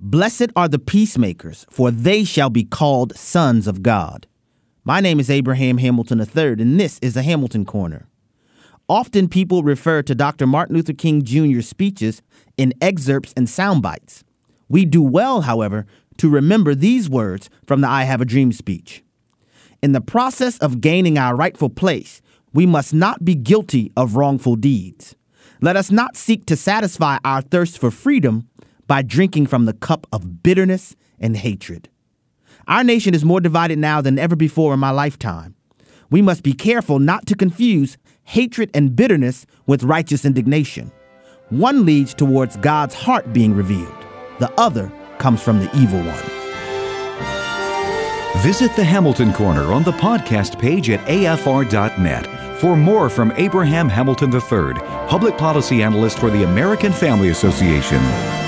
Blessed are the peacemakers, for they shall be called sons of God. My name is Abraham Hamilton III, and this is the Hamilton Corner. Often people refer to Dr. Martin Luther King Jr.'s speeches in excerpts and sound bites. We do well, however, to remember these words from the I Have a Dream speech. In the process of gaining our rightful place, we must not be guilty of wrongful deeds. Let us not seek to satisfy our thirst for freedom by drinking from the cup of bitterness and hatred. Our nation is more divided now than ever before in my lifetime. We must be careful not to confuse hatred and bitterness with righteous indignation. One leads towards God's heart being revealed. The other comes from the evil one. Visit the Hamilton Corner on the podcast page at afr.net for more from Abraham Hamilton III, Public Policy Analyst for the American Family Association.